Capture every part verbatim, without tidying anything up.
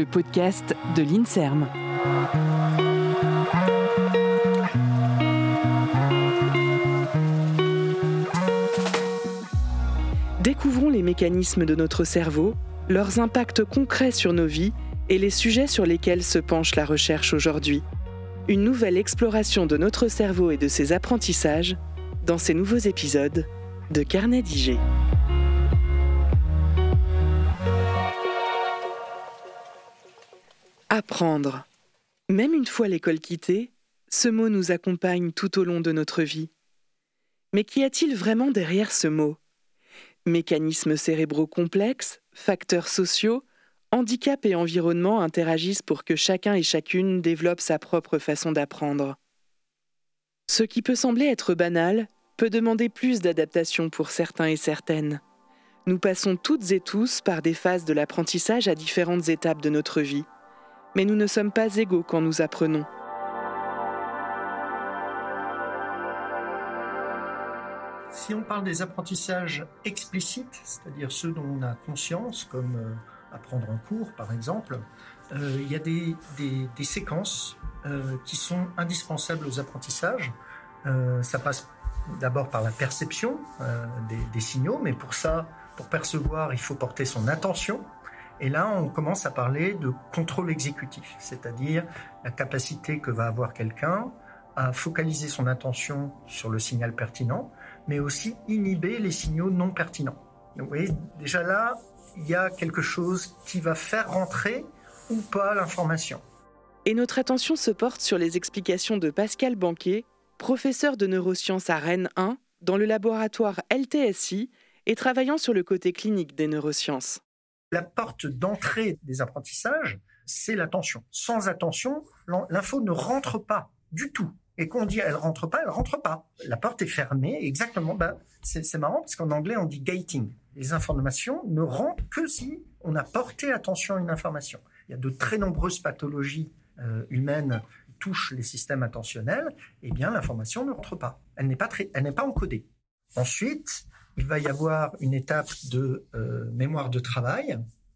le podcast de l'INSERM. Découvrons les mécanismes de notre cerveau, leurs impacts concrets sur nos vies et les sujets sur lesquels se penche la recherche aujourd'hui. Une nouvelle exploration de notre cerveau et de ses apprentissages dans ces nouveaux épisodes de Carnet d'I G. Apprendre. Même une fois l'école quittée, ce mot nous accompagne tout au long de notre vie. Mais qu'y a-t-il vraiment derrière ce mot ? Mécanismes cérébraux complexes, facteurs sociaux, handicap et environnement interagissent pour que chacun et chacune développe sa propre façon d'apprendre. Ce qui peut sembler être banal peut demander plus d'adaptation pour certains et certaines. Nous passons toutes et tous par des phases de l'apprentissage à différentes étapes de notre vie. Mais nous ne sommes pas égaux quand nous apprenons. Si on parle des apprentissages explicites, c'est-à-dire ceux dont on a conscience, comme euh, apprendre en cours par exemple, euh, il y a des, des, des séquences euh, qui sont indispensables aux apprentissages. Euh, ça passe d'abord par la perception euh, des, des signaux, mais pour ça, pour percevoir, il faut porter son attention. Et là, on commence à parler de contrôle exécutif, c'est-à-dire la capacité que va avoir quelqu'un à focaliser son attention sur le signal pertinent, mais aussi inhiber les signaux non pertinents. Donc, vous voyez, déjà là, il y a quelque chose qui va faire rentrer ou pas l'information. Et notre attention se porte sur les explications de Pascal Banquet, professeur de neurosciences à Rennes un, dans le laboratoire L T S I et travaillant sur le côté clinique des neurosciences. La porte d'entrée des apprentissages, c'est l'attention. Sans attention, l'info ne rentre pas du tout. Et quand on dit elle rentre pas, elle rentre pas. La porte est fermée, exactement. Ben, c'est, c'est marrant parce qu'en anglais on dit gating. Les informations ne rentrent que si on a porté attention à une information. Il y a de très nombreuses pathologies euh, humaines qui touchent les systèmes attentionnels. Eh bien, l'information ne rentre pas. Elle n'est pas très, elle n'est pas encodée. Ensuite, il va y avoir une étape de euh, mémoire de travail,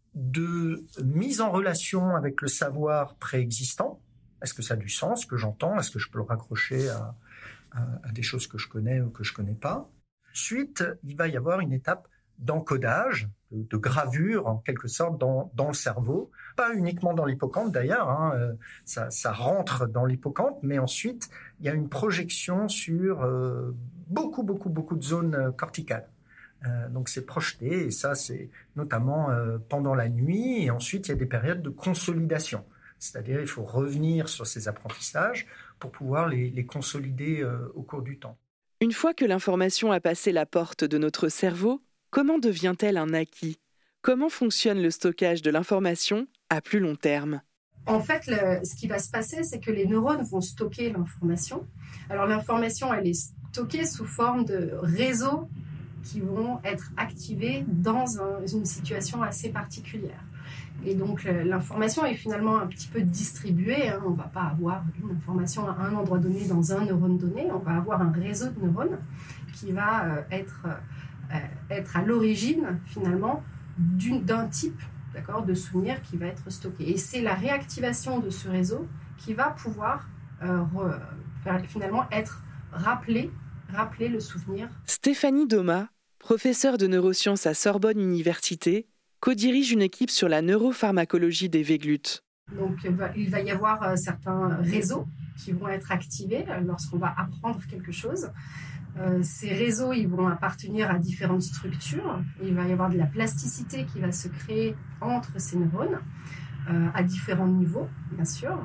de mise en relation avec le savoir préexistant. Est-ce que ça a du sens, ce que j'entends ? Est-ce que je peux le raccrocher à, à, à des choses que je connais ou que je ne connais pas ? Ensuite, il va y avoir une étape d'encodage, de, de gravure en quelque sorte dans, dans le cerveau. Pas uniquement dans l'hippocampe d'ailleurs, hein, euh, ça, ça rentre dans l'hippocampe, mais ensuite, il y a une projection sur euh, beaucoup, beaucoup, beaucoup de zones corticales. Euh, donc c'est projeté, et ça c'est notamment euh, pendant la nuit, et ensuite il y a des périodes de consolidation. C'est-à-dire il faut revenir sur ces apprentissages pour pouvoir les, les consolider euh, au cours du temps. Une fois que l'information a passé la porte de notre cerveau, comment devient-elle un acquis ? Comment fonctionne le stockage de l'information à plus long terme ? En fait, le, ce qui va se passer, c'est que les neurones vont stocker l'information. Alors l'information, elle est stockée sous forme de réseaux qui vont être activés dans un, une situation assez particulière. Et donc l'information est finalement un petit peu distribuée. Hein. On ne va pas avoir une information à un endroit donné dans un neurone donné. On va avoir un réseau de neurones qui va euh, être, euh, être à l'origine finalement d'une, d'un type, d'accord, de souvenir qui va être stocké. Et c'est la réactivation de ce réseau qui va pouvoir euh, re, finalement être rappelé, rappeler le souvenir. Stéphanie Doma, professeure de neurosciences à Sorbonne Université, co-dirige une équipe sur la neuropharmacologie des véglutes. Donc, il va y avoir certains réseaux qui vont être activés lorsqu'on va apprendre quelque chose. Euh, ces réseaux, ils vont appartenir à différentes structures. Il va y avoir de la plasticité qui va se créer entre ces neurones, euh, à différents niveaux, bien sûr.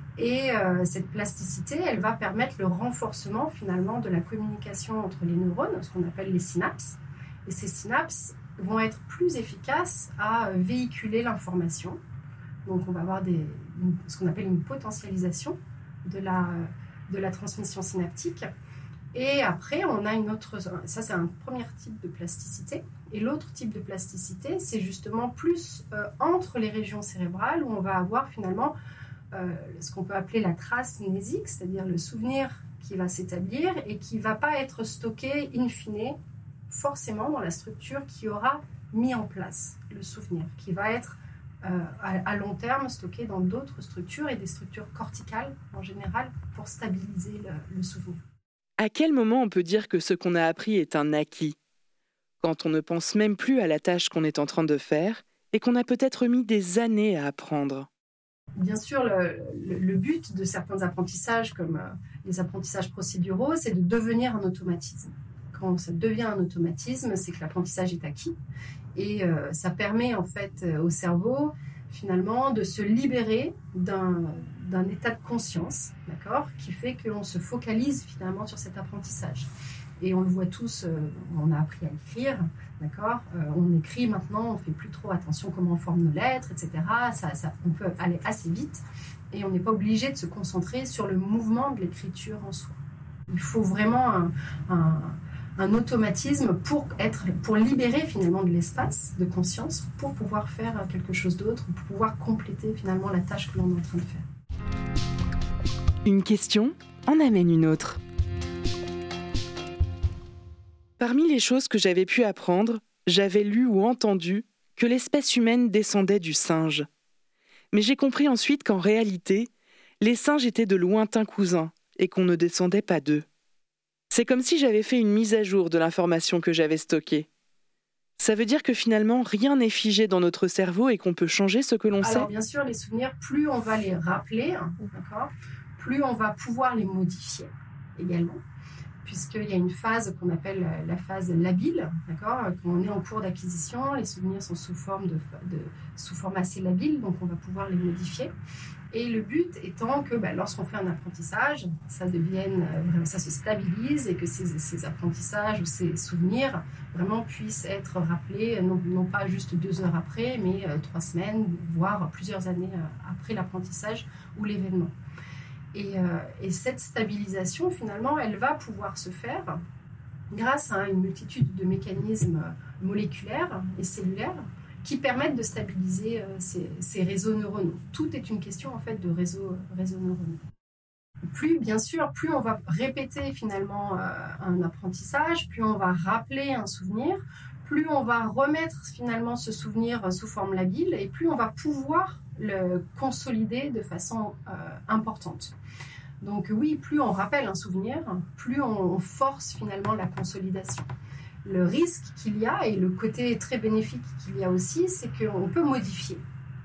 Et euh, cette plasticité, elle va permettre le renforcement, finalement, de la communication entre les neurones, ce qu'on appelle les synapses. Et ces synapses vont être plus efficaces à véhiculer l'information. Donc, on va avoir des, une, ce qu'on appelle une potentialisation de la, de la transmission synaptique. Et après, on a une autre... Ça, c'est un premier type de plasticité. Et l'autre type de plasticité, c'est justement plus euh, entre les régions cérébrales où on va avoir finalement euh, ce qu'on peut appeler la trace mnésique, c'est-à-dire le souvenir qui va s'établir et qui ne va pas être stocké in fine forcément dans la structure qui aura mis en place le souvenir, qui va être euh, à, à long terme stockées dans d'autres structures et des structures corticales en général pour stabiliser le, le souvenir. À quel moment on peut dire que ce qu'on a appris est un acquis ? Quand on ne pense même plus à la tâche qu'on est en train de faire et qu'on a peut-être mis des années à apprendre. Bien sûr, le, le, le but de certains apprentissages, comme euh, les apprentissages procéduraux, c'est de devenir un automatisme. Quand ça devient un automatisme, c'est que l'apprentissage est acquis. Et euh, ça permet en fait au cerveau, finalement, de se libérer d'un, d'un état de conscience, d'accord, qui fait qu'on se focalise finalement sur cet apprentissage. Et on le voit tous, euh, on a appris à écrire, d'accord, euh, on écrit maintenant, on ne fait plus trop attention comment on forme nos lettres, et cetera. Ça, ça, on peut aller assez vite et on n'est pas obligé de se concentrer sur le mouvement de l'écriture en soi. Il faut vraiment un, un, un automatisme pour, être, pour libérer finalement de l'espace de conscience pour pouvoir faire quelque chose d'autre, pour pouvoir compléter finalement la tâche que l'on est en train de faire. Une question en amène une autre. Parmi les choses que j'avais pu apprendre, j'avais lu ou entendu que l'espèce humaine descendait du singe. Mais j'ai compris ensuite qu'en réalité, les singes étaient de lointains cousins et qu'on ne descendait pas d'eux. C'est comme si j'avais fait une mise à jour de l'information que j'avais stockée. Ça veut dire que finalement, rien n'est figé dans notre cerveau et qu'on peut changer ce que l'on Alors, sait ? Alors bien sûr, les souvenirs, plus on va les rappeler, hein, d'accord, plus on va pouvoir les modifier également. Puisqu'il y a une phase qu'on appelle la phase labile, d'accord. Quand on est en cours d'acquisition, les souvenirs sont sous forme, de, de, sous forme assez labile, donc on va pouvoir les modifier. Et le but étant que bah, lorsqu'on fait un apprentissage, ça, devienne, ça se stabilise et que ces, ces apprentissages ou ces souvenirs vraiment puissent être rappelés, non, non pas juste deux heures après, mais euh, trois semaines, voire plusieurs années après l'apprentissage ou l'événement. Et, euh, et cette stabilisation, finalement, elle va pouvoir se faire grâce à une multitude de mécanismes moléculaires et cellulaires qui permettent de stabiliser euh, ces, ces réseaux neuronaux. Tout est une question, en fait, de réseaux, réseaux neuronaux. Plus, bien sûr, plus on va répéter, finalement, euh, un apprentissage, plus on va rappeler un souvenir, plus on va remettre, finalement, ce souvenir sous forme labile et plus on va pouvoir le consolider de façon euh, importante. Donc oui, plus on rappelle un souvenir, plus on, on force finalement la consolidation. Le risque qu'il y a et le côté très bénéfique qu'il y a aussi, c'est qu'on peut modifier. D'accord ?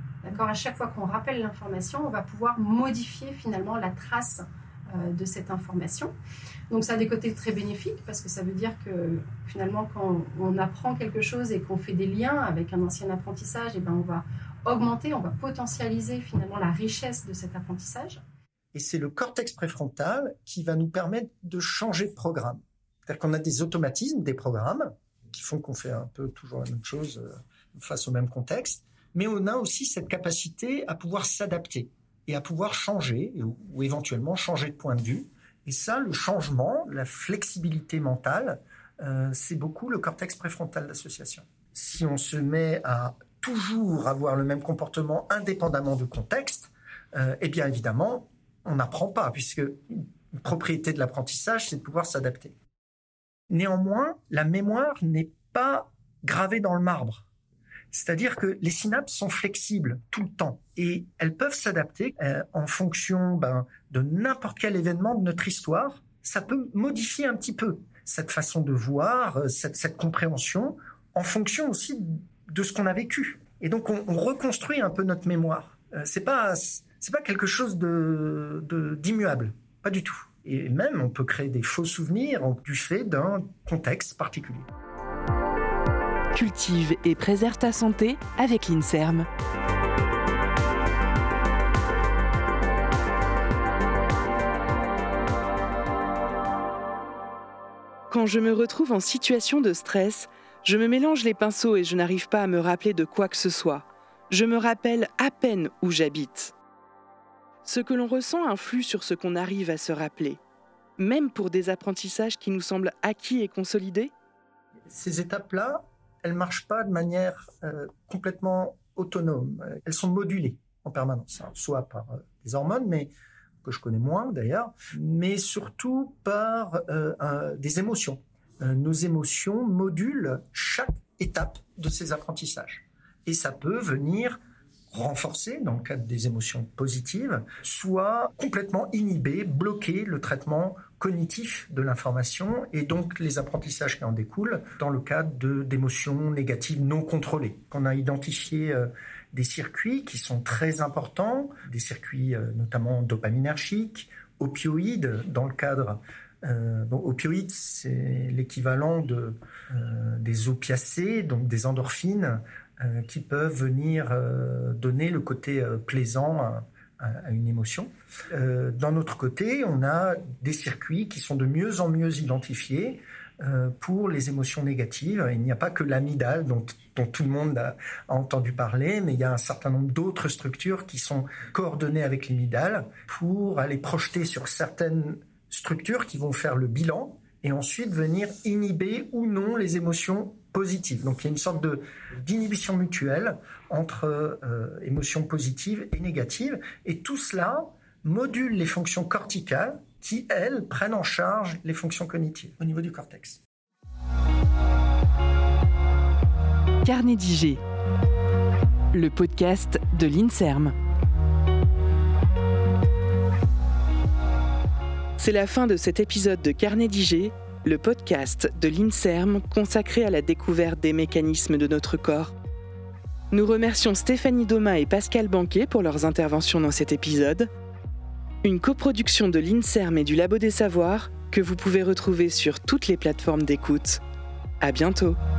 À chaque fois qu'on rappelle l'information, on va pouvoir modifier finalement la trace euh, de cette information. Donc ça a des côtés très bénéfiques parce que ça veut dire que finalement quand on apprend quelque chose et qu'on fait des liens avec un ancien apprentissage, et ben on va augmenter, on va potentialiser finalement la richesse de cet apprentissage. Et c'est le cortex préfrontal qui va nous permettre de changer de programme. C'est-à-dire qu'on a des automatismes, des programmes qui font qu'on fait un peu toujours la même chose face au même contexte, mais on a aussi cette capacité à pouvoir s'adapter et à pouvoir changer ou, ou éventuellement changer de point de vue. Et ça, le changement, la flexibilité mentale, euh, c'est beaucoup le cortex préfrontal d'association. Si on se met à toujours avoir le même comportement indépendamment du contexte, euh, eh bien évidemment, on n'apprend pas, puisque une propriété de l'apprentissage, c'est de pouvoir s'adapter. Néanmoins, la mémoire n'est pas gravée dans le marbre. C'est-à-dire que les synapses sont flexibles tout le temps et elles peuvent s'adapter euh, en fonction ben, de n'importe quel événement de notre histoire. Ça peut modifier un petit peu cette façon de voir, cette, cette compréhension, en fonction aussi de ce qu'on a vécu. Et donc, on, on reconstruit un peu notre mémoire. Euh, c'est pas, c'est pas quelque chose de, de, d'immuable, pas du tout. Et même, on peut créer des faux souvenirs du fait d'un contexte particulier. Cultive et préserve ta santé avec l'INSERM. Quand je me retrouve en situation de stress, je me mélange les pinceaux et je n'arrive pas à me rappeler de quoi que ce soit. Je me rappelle à peine où j'habite. Ce que l'on ressent influe sur ce qu'on arrive à se rappeler, même pour des apprentissages qui nous semblent acquis et consolidés. Ces étapes-là, elles ne marchent pas de manière euh, complètement autonome. Elles sont modulées en permanence, hein, soit par euh, des hormones, mais que je connais moins d'ailleurs, mais surtout par euh, un, des émotions. Euh, nos émotions modulent chaque étape de ces apprentissages. Et ça peut venir renforcer dans le cadre des émotions positives, soit complètement inhiber, bloquer le traitement cognitif de l'information et donc les apprentissages qui en découlent dans le cadre de, d'émotions négatives non contrôlées. On a identifié euh, des circuits qui sont très importants, des circuits euh, notamment dopaminergiques, opioïdes dans le cadre. Euh, donc, opioïdes, c'est l'équivalent de, euh, des opiacés, donc des endorphines, euh, qui peuvent venir euh, donner le côté euh, plaisant à, à une émotion. Euh, d'un autre côté, on a des circuits qui sont de mieux en mieux identifiés euh, pour les émotions négatives. Il n'y a pas que l'amygdale dont, dont tout le monde a, a entendu parler, mais il y a un certain nombre d'autres structures qui sont coordonnées avec l'amygdale pour aller projeter sur certaines structures qui vont faire le bilan et ensuite venir inhiber ou non les émotions positives. Donc il y a une sorte de, d'inhibition mutuelle entre euh, émotions positives et négatives. Et tout cela module les fonctions corticales qui, elles, prennent en charge les fonctions cognitives au niveau du cortex. Carnet d'I G, le podcast de l'INSERM. C'est la fin de cet épisode de Carnet d'I G, le podcast de l'INSERM consacré à la découverte des mécanismes de notre corps. Nous remercions Stéphanie Domas et Pascal Banquet pour leurs interventions dans cet épisode. Une coproduction de l'INSERM et du Labo des Savoirs que vous pouvez retrouver sur toutes les plateformes d'écoute. À bientôt.